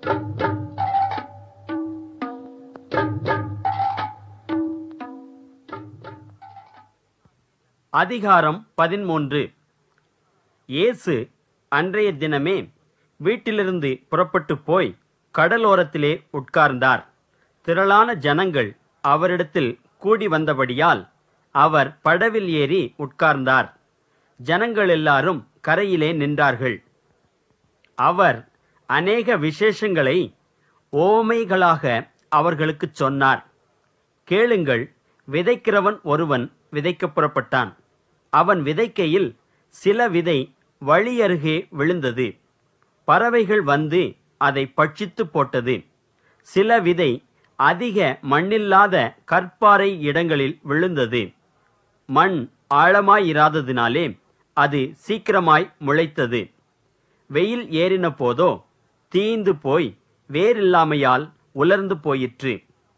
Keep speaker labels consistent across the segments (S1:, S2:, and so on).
S1: அதிகாரம் 13. இயேசு அன்றைய தினமே வீட்டிலிருந்து புறப்பட்டு போய் கடலோரத்திலே உட்கார்ந்தார். திரளான ஜனங்கள் அவரிடத்தில் கூடி வந்தபடியால் அவர் படவில் ஏறி உட்கார்ந்தார். ஜனங்கள் எல்லாரும் கரையிலே நின்றார்கள். அவர் அநேக விசேஷங்களை உவமைகளாக அவர்களுக்குச் சொன்னார். கேளுங்கள், விதைக்கிறவன் ஒருவன் விதைக்கப் புறப்பட்டான். அவன் விதைக்கையில் சில விதை வழியருகே விழுந்தது. பறவைகள் வந்து அதை பட்சித்து போட்டது. சில விதை அதிக மண்ணில்லாத கற்பாறை இடங்களில் விழுந்தது. மண் ஆழமாயிராததினாலே அது சீக்கிரமாய் முளைத்தது. வெயில் ஏறின போதோ தீந்து போய் வேரில்லாமையால் உலர்ந்து போயிற்று.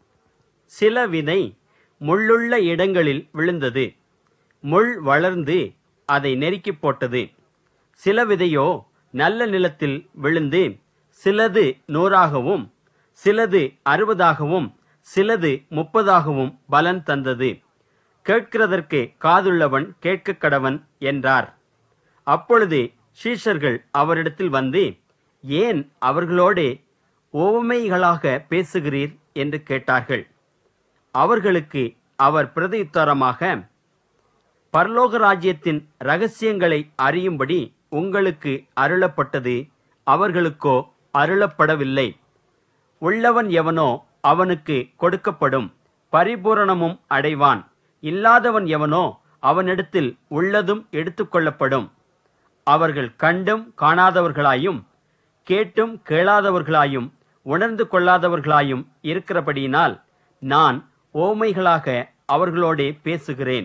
S1: சில விதை முள்ளுள்ள இடங்களில் விழுந்தது. முள் வளர்ந்து அதை நெருக்கி போட்டது. சில விதையோ நல்ல நிலத்தில் விழுந்து சிலது 100ஆகவும் சிலது 60ஆகவும் சிலது 30ஆகவும் பலன் தந்தது. கேட்கிறதற்கு காதுள்ளவன் கேட்கக் கடவன் என்றார். அப்பொழுது சீஷர்கள் அவரிடத்தில் வந்து, ஏன் அவர்களோடே உவமைகளாக பேசுகிறீர் என்று கேட்டார்கள். அவர்களுக்கு அவர் பிரதியுத்தரமாக, பரலோக ராஜ்யத்தின் இரகசியங்களை அறியும்படி உங்களுக்கு அருளப்பட்டது, அவர்களுக்கோ அருளப்படவில்லை. உள்ளவன் எவனோ அவனுக்கு கொடுக்கப்படும், பரிபூரணமும் அடைவான். இல்லாதவன் எவனோ அவனிடத்தில் உள்ளதும் எடுத்துக்கொள்ளப்படும். அவர்கள் கண்டும் காணாதவர்களாயும் கேட்டும் கேளாதவர்களாயும் உணர்ந்து கொள்ளாதவர்களாயும் இருக்கிறபடியினால் நான் உவமைகளாக அவர்களோடே பேசுகிறேன்.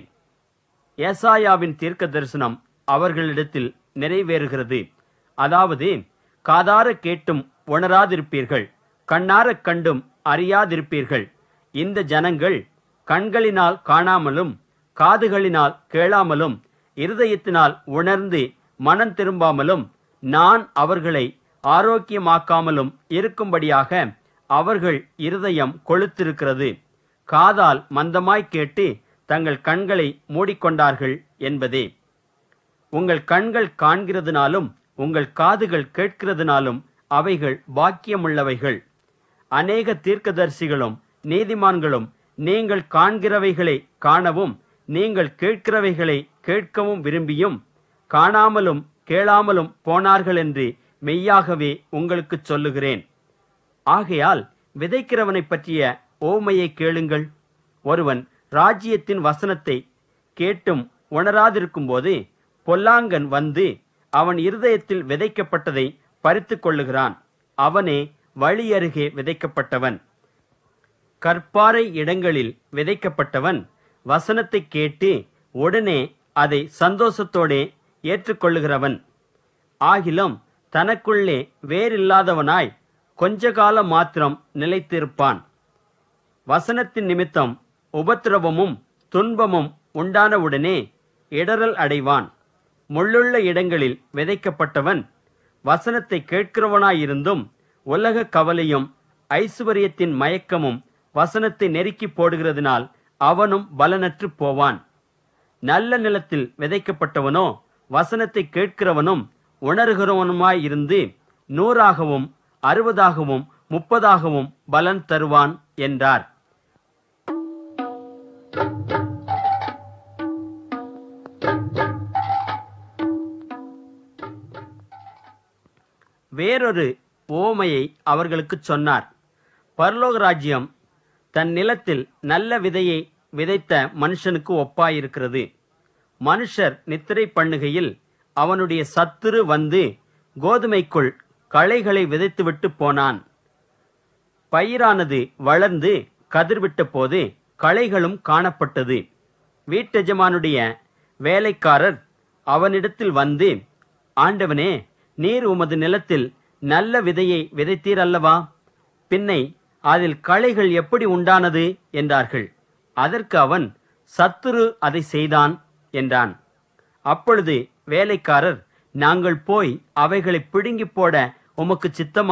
S1: ஏசாயாவின் தீர்க்க தரிசனம் அவர்களிடத்தில் நிறைவேறுகிறது. அதாவது, காதார கேட்டும் உணராதிருப்பீர்கள், கண்ணாரக் கண்டும் அறியாதிருப்பீர்கள். இந்த ஜனங்கள் கண்களினால் காணாமலும் காதுகளினால் கேளாமலும் இருதயத்தினால் உணர்ந்து மனம் திரும்பாமலும் நான் அவர்களை ஆரோக்கியமாக்காமலும் இருக்கும்படியாக அவர்கள் இருதயம் கொழுத்திருக்கிறது. காதால் மந்தமாய் கேட்டு தங்கள் கண்களை மூடிக்கொண்டார்கள் என்பதே. உங்கள் கண்கள் காண்கிறதுனாலும் உங்கள் காதுகள் கேட்கிறதுனாலும் அவைகள் பாக்கியமுள்ளவைகள். அநேக தீர்க்கதரிசிகளும் நீதிமான்களும் நீங்கள் காண்கிறவைகளை காணவும் நீங்கள் கேட்கிறவைகளை கேட்கவும் விரும்பியும் காணாமலும் கேளாமலும் போனார்கள் என்று மெய்யாகவே உங்களுக்குச் சொல்லுகிறேன். ஆகையால் விதைக்கிறவனை பற்றிய உவமையை கேளுங்கள். ஒருவன் ராஜ்யத்தின் வசனத்தை கேட்டும் உணராதிருக்கும்போது பொல்லாங்கன் வந்து அவன் இருதயத்தில் விதைக்கப்பட்டதை பறித்து கொள்ளுகிறான். அவனே வழியருகே விதைக்கப்பட்டவன். கற்பாறை இடங்களில் விதைக்கப்பட்டவன் வசனத்தை கேட்டு உடனே அதை சந்தோஷத்தோடே ஏற்றுக்கொள்ளுகிறவன். ஆகிலும் தனக்குள்ளே வேறில்லாதவனாய் கொஞ்ச காலம் மாத்திரம் நிலைத்திருப்பான். வசனத்தின் நிமித்தம் உபத்திரவமும் துன்பமும் உண்டானவுடனே இடறல் அடைவான். முள்ளுள்ள இடங்களில் விதைக்கப்பட்டவன் வசனத்தை கேட்கிறவனாயிருந்தும் உலக கவலையும் ஐசுவரியத்தின் மயக்கமும் வசனத்தை நெருக்கி போடுகிறதினால் அவனும் பலனற்று போவான். நல்ல நிலத்தில் விதைக்கப்பட்டவனோ வசனத்தை கேட்கிறவனும் உணர்கிறவனுமாயிருந்து 100ஆகவும் 60ஆகவும் 30ஆகவும் பலன் தருவான் என்றார். வேறொரு உவமையை அவர்களுக்குச் சொன்னார். பரலோக ராஜ்யம் தன் நிலத்தில் நல்ல விதையை விதைத்த மனுஷனுக்கு ஒப்பாயிருக்கிறது. மனுஷர் நித்திரை பண்ணுகையில் அவனுடைய சத்துரு வந்து கோதுமைக்குள் களைகளை விதைத்துவிட்டு போனான். பயிரானது வளர்ந்து கதிர்விட்ட போது களைகளும் காணப்பட்டது. வீட்டெஜமானுடைய வேலைக்காரர் அவனிடத்தில் வந்து, ஆண்டவனே, நீர் உமது நிலத்தில் நல்ல விதையை விதைத்தீர் அல்லவா? பின்னை அதில் களைகள் எப்படி உண்டானது என்றார்கள். அதற்கு அவன், சத்துரு அதை செய்தான் என்றான். அப்பொழுது வேலைக்காரர், நாங்கள் போய் அவைகளை பிடுங்கி போட உமக்கு சித்தமா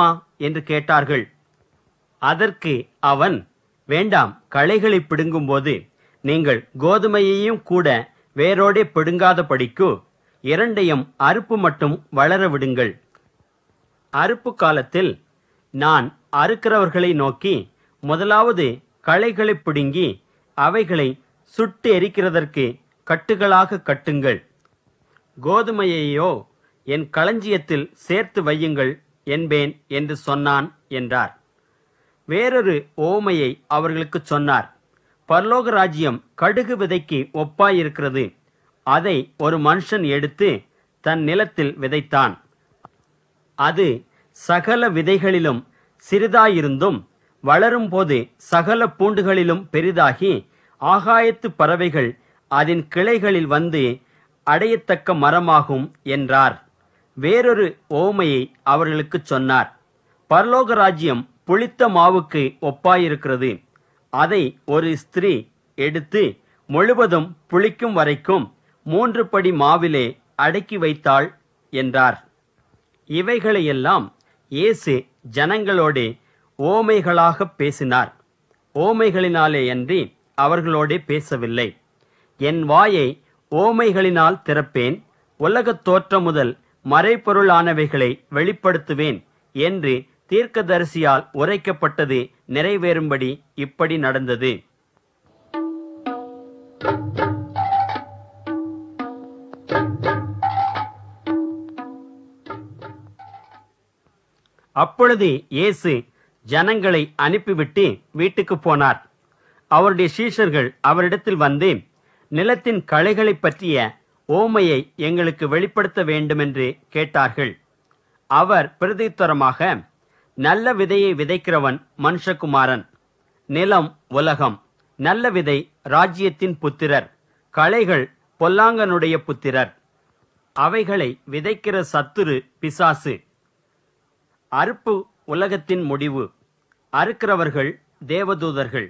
S1: என்று கேட்டார்கள். அதற்கு அவன், வேண்டாம், களைகளை பிடுங்கும்போது நீங்கள் கோதுமையையும் கூட வேரோடே பிடுங்காதபடிக்கு இரண்டையும் அறுப்பு மட்டும் வளர விடுங்கள். அறுப்பு காலத்தில் நான் அறுக்கிறவர்களை நோக்கி, முதலாவது களைகளை பிடுங்கி அவைகளை சுட்டு எரிக்கிறதற்கு கட்டுகளாக கட்டுங்கள், கோதுமையையோ என் களஞ்சியத்தில் சேர்த்து வையுங்கள் என்பேன் என்று சொன்னான் என்றார். வேறொரு ஓமையை அவர்களுக்கு சொன்னார். பரலோக ராஜ்யம் கடுகு விதைக்கு ஒப்பாயிருக்கிறது. அதை ஒரு மனுஷன் எடுத்து தன் நிலத்தில் விதைத்தான். அது சகல விதைகளிலும் சிறிதாயிருந்தும் வளரும்போது சகல பூண்டுகளிலும் பெரிதாகி ஆகாயத்து பறவைகள் அதன் கிளைகளில் வந்து அடையத்தக்க மரமாகும் என்றார். வேறொரு ஓமையை அவர்களுக்கு சொன்னார். பரலோக ராஜ்யம் புளித்த மாவுக்கு ஒப்பாயிருக்கிறது. அதை ஒரு ஸ்திரீ எடுத்து முழுவதும் புளிக்கும் வரைக்கும் 3 படி மாவிலே அடக்கி வைத்தாள் என்றார். இவைகளையெல்லாம் இயேசு ஜனங்களோடு ஓமைகளாக பேசினார். ஓமைகளினாலே அன்றி அவர்களோடே பேசவில்லை. என் வாயை ஓமைகளினால் திறப்பேன், உலகத் தோற்றம் முதல் மறைபொருளானவைகளை வெளிப்படுத்துவேன் என்று தீர்க்கதரிசியால் உரைக்கப்பட்டது நிறைவேறும்படி இப்படி நடந்தது. அப்பொழுது இயேசு ஜனங்களை அனுப்பிவிட்டு வீட்டுக்கு போனார். அவருடைய சீஷர்கள் அவரிடத்தில் வந்து, நிலத்தின் களைகளை பற்றிய ஓமையை எங்களுக்கு வெளிப்படுத்த வேண்டுமென்று கேட்டார்கள். அவர் பிரதியுத்தரமாக, நல்ல விதையை விதைக்கிறவன் மனுஷகுமாரன். நிலம் உலகம். நல்ல விதை ராஜ்யத்தின் புத்திரர், களைகள் பொல்லாங்கனுடைய புத்திரர். அவைகளை விதைக்கிற சத்துரு பிசாசு. அறுப்பு உலகத்தின் முடிவு, அறுக்கிறவர்கள் தேவதூதர்கள்.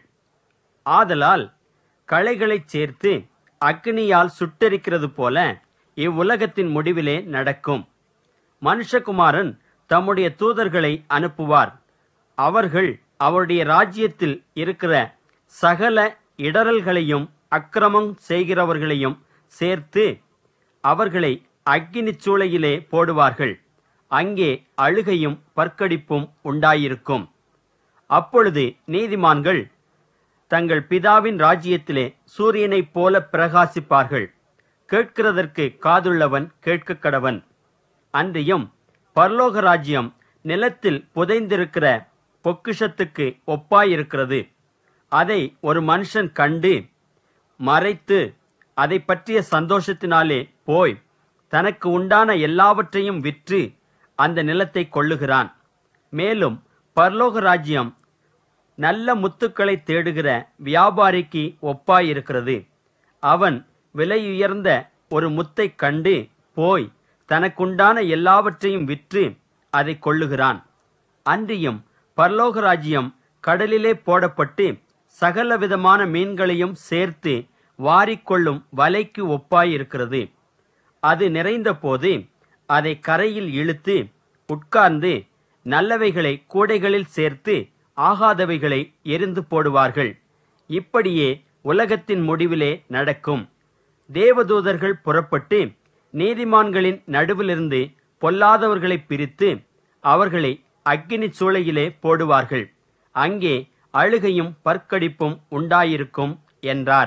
S1: ஆதலால் களைகளைச் சேர்த்து அக்கினியால் சுட்டெரிக்கிறது போல இவ்வுலகத்தின் முடிவிலே நடக்கும். மனுஷகுமாரன் தம்முடைய தூதர்களை அனுப்புவார். அவர்கள் அவருடைய ராஜ்யத்தில் இருக்கிற சகல இடறல்களையும் அக்கிரமம் செய்கிறவர்களையும் சேர்த்து அவர்களை அக்கினிச் சூளையிலே போடுவார்கள். அங்கே அழுகையும் பற்கடிப்பும் உண்டாயிருக்கும். அப்பொழுது நீதிமான்கள் தங்கள் பிதாவின் ராஜ்யத்திலே சூரியனைப் போல பிரகாசிப்பார்கள். கேட்கிறதற்கு காதுள்ளவன் கேட்க கடவன். அன்றியும் பரலோக ராஜ்யம் நிலத்தில் புதைந்திருக்கிற பொக்கிஷத்துக்கு ஒப்பாயிருக்கிறது. அதை ஒரு மனுஷன் கண்டு மறைத்து அதை பற்றிய சந்தோஷத்தினாலே போய் தனக்கு உண்டான எல்லாவற்றையும் விற்று அந்த நிலத்தை கொள்ளுகிறான். மேலும் பரலோக ராஜ்யம் நல்ல முத்துக்களை தேடுகிற வியாபாரிக்கு ஒப்பாயிருக்கிறது. அவன் விலையுயர்ந்த ஒரு முத்தை கண்டு போய் தனக்குண்டான எல்லாவற்றையும் விற்று அதை கொள்ளுகிறான். அன்றியும் பரலோக ராஜ்யம் கடலிலே போடப்பட்டு சகலவிதமான மீன்களையும் சேர்த்து வாரிக்கொள்ளும் வலைக்கு ஒப்பாயிருக்கிறது. அது நிறைந்த போது அதை கரையில் இழுத்து உட்கார்ந்து நல்லவைகளை கூடைகளில் சேர்த்து ஆகாதவைகளை எரிந்து போடுவார்கள். இப்படியே உலகத்தின் முடிவிலே நடக்கும். தேவதூதர்கள் புறப்பட்டு நீதிமான்களின் நடுவிலிருந்து பொல்லாதவர்களை பிரித்து அவர்களை அக்கினி சூளையிலே போடுவார்கள். அங்கே அழுகையும் பற்கடிப்பும் உண்டாயிருக்கும் என்றார்.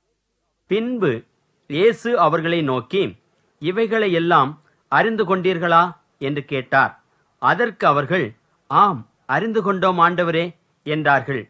S1: பின்பு இயேசு அவர்களை நோக்கி, இவைகளையெல்லாம் அறிந்து கொண்டீர்களா என்று கேட்டார். அதற்கு அவர்கள், ஆம், அறிந்து கொண்டோம் ஆண்டவரே என்றார்கள்.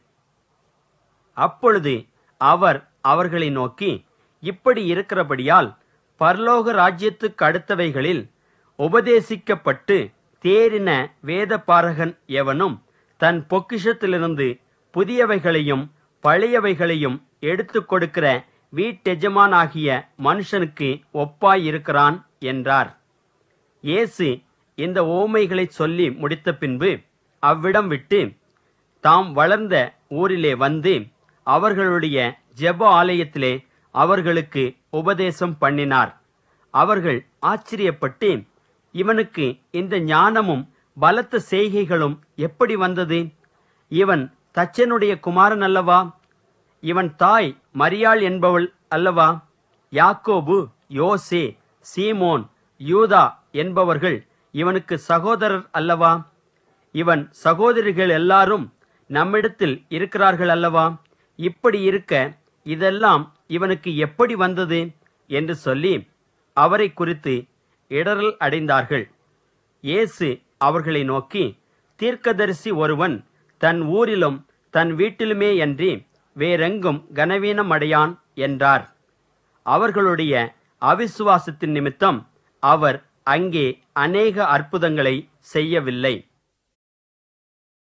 S1: அப்பொழுது அவர் அவர்களை நோக்கி, இப்படி இருக்கிறபடியால் பரலோக ராஜ்யத்துக்கு அடுத்தவைகளில் உபதேசிக்கப்பட்டு தேறின வேத பாரகன் எவனும் தன் பொக்கிஷத்திலிருந்து புதியவைகளையும் பழையவைகளையும் எடுத்து கொடுக்கிற வீட்டெஜமானாகிய மனுஷனுக்கு ஒப்பாயிருக்கிறான் என்றார். இயேசு இந்த ஓமைகளை சொல்லி முடித்த பின்பு அவ்விடம் விட்டு தாம் வளர்ந்த ஊரிலே வந்து அவர்களுடைய ஜெப ஆலயத்திலே அவர்களுக்கு உபதேசம் பண்ணினார். அவர்கள் ஆச்சரியப்பட்டு, இவனுக்கு இந்த ஞானமும் பலத்த செய்கைகளும் எப்படி வந்தது? இவன் தச்சனுடைய குமாரன் அல்லவா? இவன் தாய் மரியாள் என்பவள் அல்லவா? யாக்கோபு, யோசே, சீமோன், யூதா என்பவர்கள் இவனுக்கு சகோதரர் அல்லவா? இவன் சகோதரிகள் எல்லாரும் நம்மிடத்தில் இருக்கிறார்கள் அல்லவா? இப்படி இருக்க இதெல்லாம் இவனுக்கு எப்படி வந்தது என்று சொல்லி அவரை குறித்து இடறல் அடைந்தார்கள். இயேசு அவர்களை நோக்கி, தீர்க்கதரிசி ஒருவன் தன் ஊரிலும் தன் வீட்டிலுமேயன்றி வேறெங்கும் கனவீனம் அடையான் என்றார். அவர்களுடைய அவிசுவாசத்தின் நிமித்தம் அவர் அங்கே அநேக அற்புதங்களை செய்யவில்லை.